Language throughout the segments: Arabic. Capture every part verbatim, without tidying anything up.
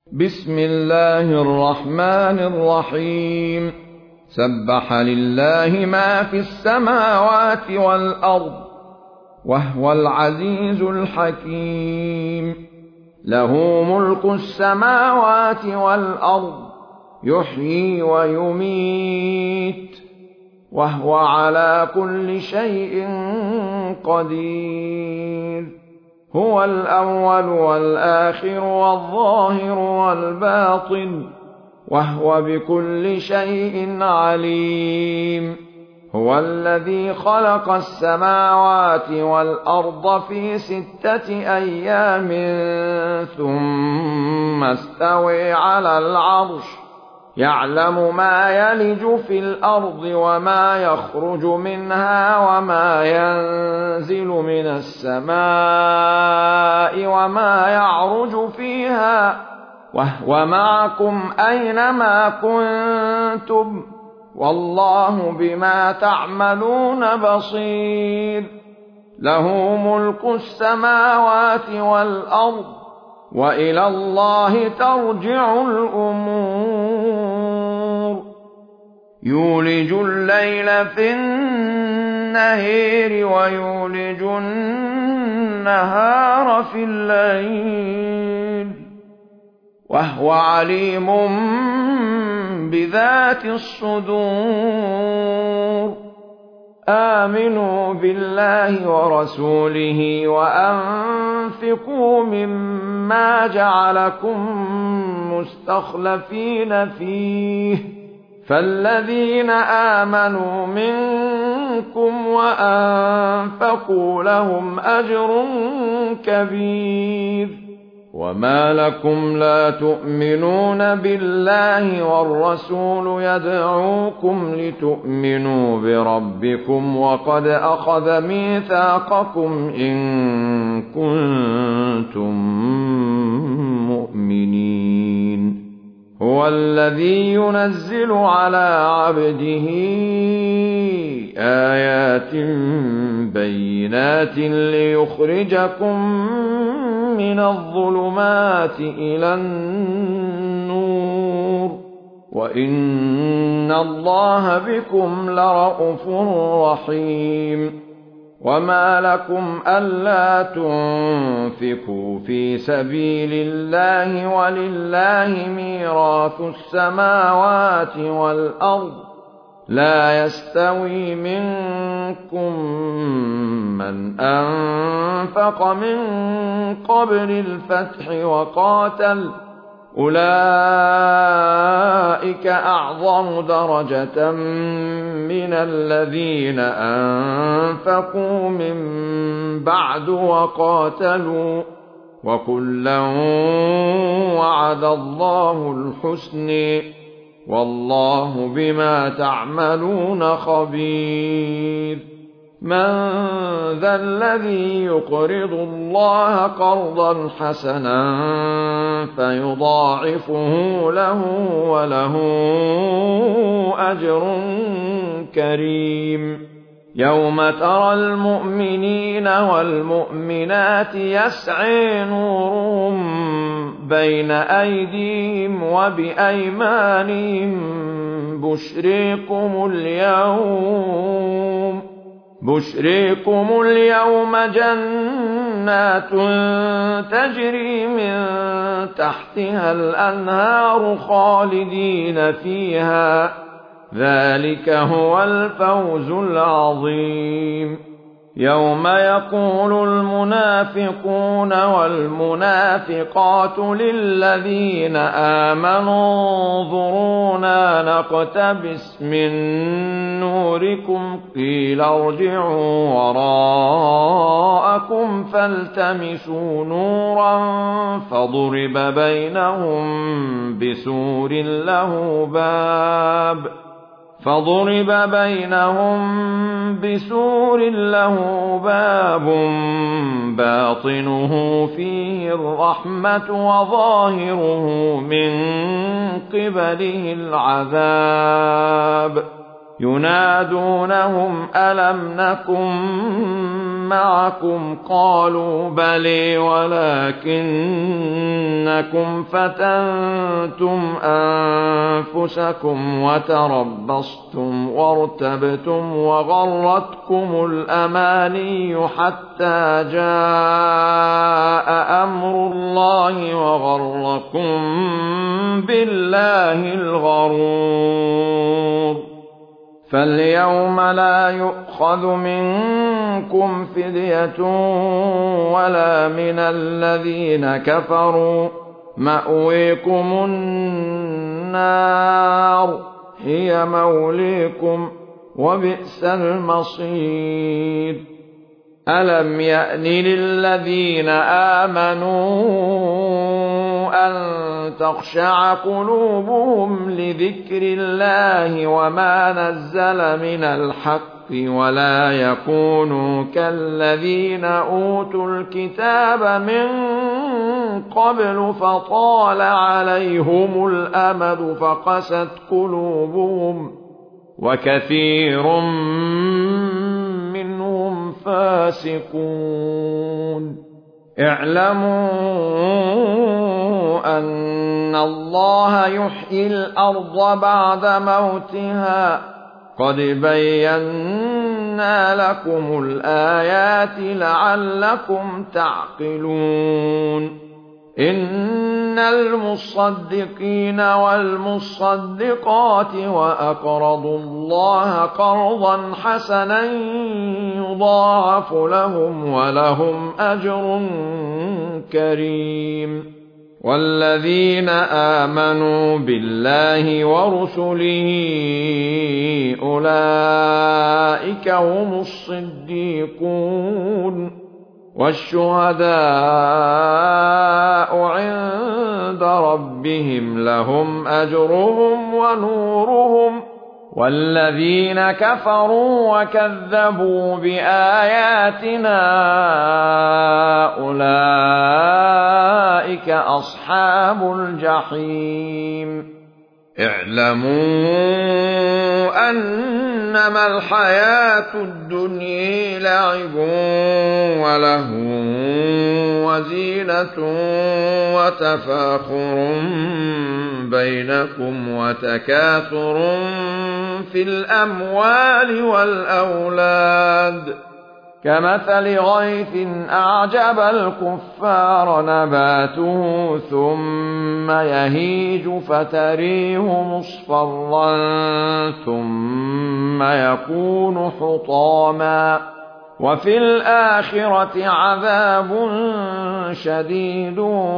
بسم الله الرحمن الرحيم سبح لله ما في السماوات والأرض وهو العزيز الحكيم له ملك السماوات والأرض يحيي ويميت وهو على كل شيء قدير هو الأول والآخر والظاهر والباطن وهو بكل شيء عليم هو الذي خلق السماوات والأرض في ستة أيام ثم استوى على العرش يعلم ما يلج في الأرض وما يخرج منها وما ينزل من السماء وما يعرج فيها وهو معكم أينما كنتم والله بما تعملون بصير له ملك السماوات والأرض وإلى الله ترجع الأمور يولج الليل في النهار ويولج النهار في الليل وهو عليم بذات الصدور آمنوا بالله ورسوله وأنفقوا مما جعلكم مستخلفين فيه فالذين آمنوا منكم وأنفقوا لهم أجر كبير وما لكم لا تؤمنون بالله والرسول يدعوكم لتؤمنوا بربكم وقد أخذ ميثاقكم إن كنتم مؤمنين هو الذي ينزل على عبده آيات بينات ليخرجكم من الظلمات إلى النور وإن الله بكم لرءوف رحيم وما لكم ألا تنفقوا في سبيل الله ولله ميراث السماوات والأرض لا يستوي منكم من أنفق من قبل الفتح وقاتل أولئك أعظم درجة من الذين أنفقوا من بعد وقاتلوا وكلا وعد الله الحسنى والله بما تعملون خبير من ذا الذي يقرض الله قرضا حسنا فيضاعفه له وله أجر كريم يوم ترى المؤمنين والمؤمنات يسعى نورهم بين أيديهم وبأيمانهم بشريكم اليوم بشريكم اليوم جنات تجري من تحتها الأنهار خالدين فيها ذلك هو الفوز العظيم يوم يقول المنافقون والمنافقات للذين آمنوا انظرونا نقتبس من نوركم قيل ارجعوا وراءكم فالتمسوا نورا فضرب بينهم بسور له باب فضرب بينهم بسور له باب باطنه فيه الرحمة وظاهره من قبله العذاب ينادونهم ألم نكن معكم قالوا بلى ولكنكم فتنتم أنفسكم وتربصتم وارتبتم وغرتكم الأماني حتى جاء أمر الله وغركم بالله الغرور. فاليوم لا يؤخذ منكم فدية ولا من الذين كفروا، مأويكم النار هي موليكم وبئس المصير. ألم يأن للذين آمنوا أن تخشع قلوبهم لذكر الله وما نزل من الحق ولا يكونوا كالذين أوتوا الكتاب من قبل فطال عليهم الأمد فقست قلوبهم وكثير منهم فاسقون. اعلموا أن الله يحيي الأرض بعد موتها قد بينا لكم الآيات لعلكم تعقلون. إن المصدقين والمصدقات وأقرضوا الله قرضا حسنا يضاعف لهم ولهم أجر كريم. والذين آمنوا بالله ورسله أولئك هم الصديقون والشهداء عند ربهم لهم أجرهم ونورهم. والذين كفروا وكذبوا بآياتنا أولئك أصحاب الجحيم. اعلموا أنما الحياة الدنيا لعب ولهو وزينة وتفاخر بينكم وتكاثر في الأموال والأولاد كمثل غيث أعجب الكفار نباته ثم يهيج فتريه مصفرا ثم يكون حطاما وفي الآخرة عذاب شديد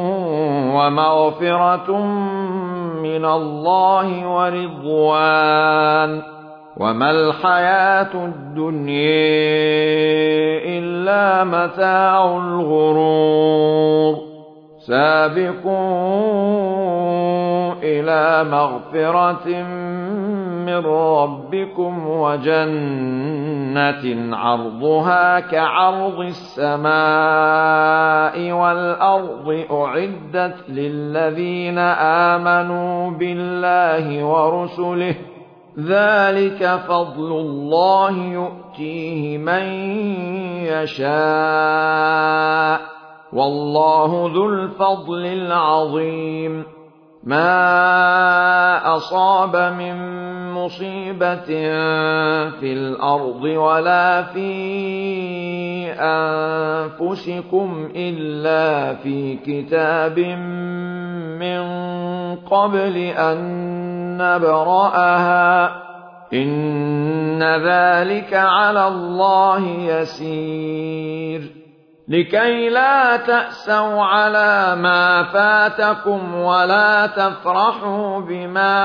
ومغفرة من الله ورضوان وما الحياة الدنيا إلا متاع الغرور. سابقوا إلى مغفرة من ربكم وجنة عرضها كعرض السماء والأرض أعدت للذين آمنوا بالله ورسله ذلك فضل الله يؤتيه من يشاء والله ذو الفضل العظيم. ما أصاب من مصيبة في الأرض ولا في أنفسكم إلا في كتاب من قبل أن نبرأها إن ذلك على الله يسير. لكي لا تأسوا على ما فاتكم ولا تفرحوا بما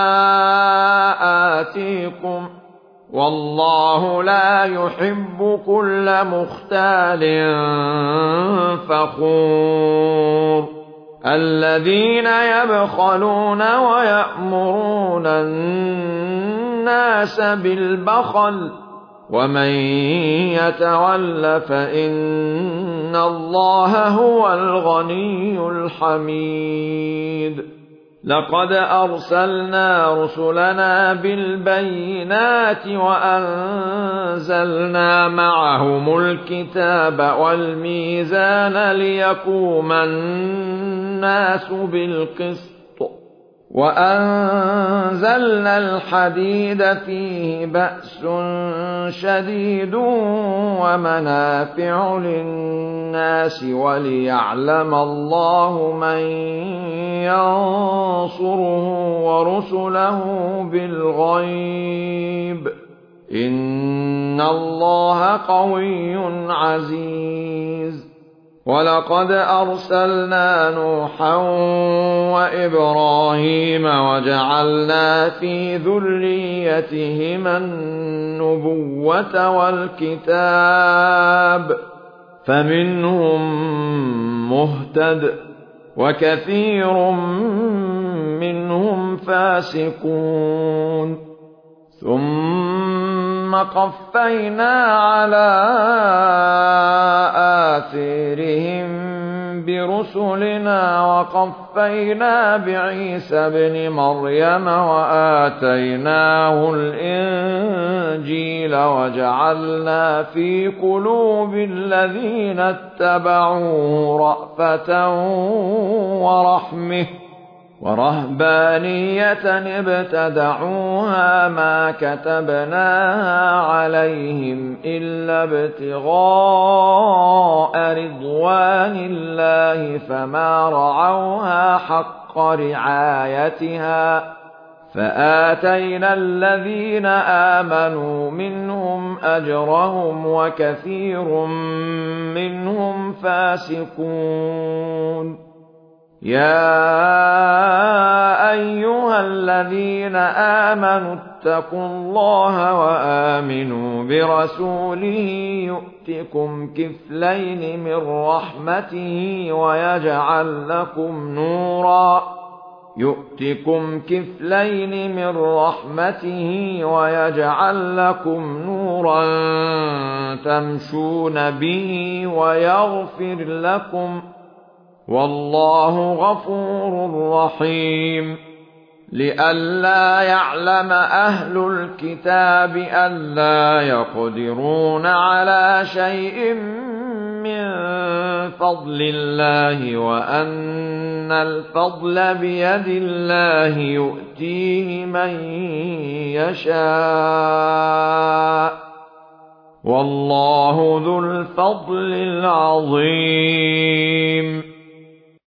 آتيكم والله لا يحب كل مختال فخور. الذين يبخلون ويأمرون الناس بالبخل ومن يتول فإن الله هو الغني الحميد. لقد أرسلنا رسلنا بالبينات وأنزلنا معهم الكتاب والميزان ليقوم الناس بالقسط وأنزلنا الحديد فيه بأس شديد ومنافع للناس وليعلم الله من ينصره ورسله بالغيب إن الله قوي عزيز. ولقد أرسلنا نوحا وإبراهيم وجعلنا في ذريتهما النبوة والكتاب فمنهم مهتد وكثير منهم فاسقون. ثم قفينا على آثارهم برسلنا وقفينا بعيسى ابن مريم وآتيناه الإنجيل وجعلنا في قلوب الذين اتبعوه رأفة ورحمة ورهبانية ابتدعوها ما كتبناها عليهم إلا ابتغاء رضوان الله فما رعوها حق رعايتها فآتينا الذين آمنوا منهم أجرهم وكثير منهم فاسقون. يا أيها الذين آمنوا اتقوا الله وآمنوا برسوله يؤتكم كفلين من رحمته ويجعل لكم نورا يؤتكم كفلين من رحمته ويجعل لكم نورا تمشون به ويغفر لكم والله غفور رحيم. لئلا يعلم أهل الكتاب ألا يقدرون على شيء من فضل الله وأن الفضل بيد الله يؤتيه من يشاء والله ذو الفضل العظيم.